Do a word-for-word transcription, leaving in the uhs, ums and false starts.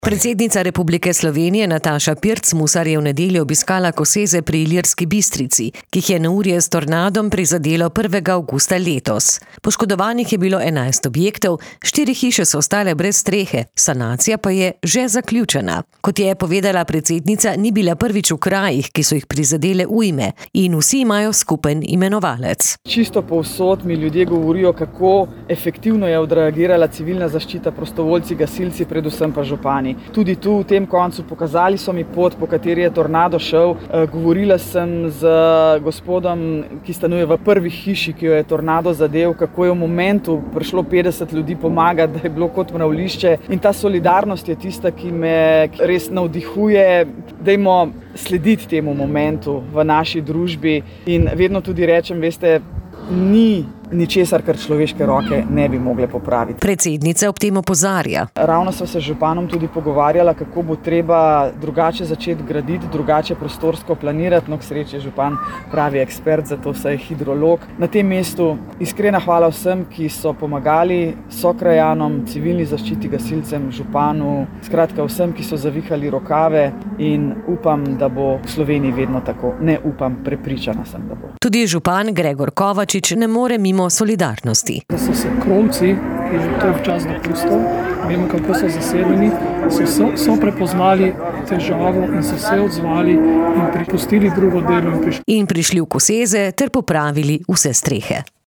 Predsednica Republike Slovenije Nataša Pirc Musar je v nedeljo obiskala Koseze pri Ilirski Bistrici, ki jih je neurje s tornadom prizadelo prvega avgusta letos. Poškodovanih je bilo enajst objektov, štiri hiše so ostale brez strehe, sanacija pa je že zaključena. Kot je povedala predsednica, ni bila prvič v krajih, ki so jih prizadele ujme, in vsi imajo skupen imenovalec. Čisto povsod mi ljudje govorijo, kako efektivno je odreagirala civilna zaščita, prostovoljci, gasilci, predvsem pa župani. Tudi tu v tem koncu pokazali so mi pot, po kateri je tornado šel. Govorila sem z gospodom, ki stanuje v prvi hiši, ki jo je tornado zadel, kako je v momentu prišlo petdeset ljudi pomagati, da je bilo kot mravljišče. In ta solidarnost je tista, ki me res navdihuje. Dajmo slediti temu momentu v naši družbi in vedno tudi rečem, veste, ni ničesar, kar človeške roke ne bi mogle popraviti. Predsednica ob tem opozarja. Ravno sva se z županom tudi pogovarjala, kako bo treba drugače začeti graditi, drugače prostorsko planirati. No, k sreči je župan pravi ekspert, zato vsaj hidrolog. Na tem mestu iskrena hvala vsem, ki so pomagali sokrajanom, civilni zaščiti, gasilcem, županu, skratka vsem, ki so zavihali rokave, in upam, da bo v Sloveniji vedno tako. Ne upam, prepričana sem, da bo. Tudi župan Gregor Kovačič ne more mimo solidarnosti. Da so se kromci, ki že to v čas dopustov, vemo, kako so zasedeni, so, so, so prepoznali težavo in so se odzvali in pripustili drugo delo. In prišli, in prišli v Koseze ter popravili vse strehe.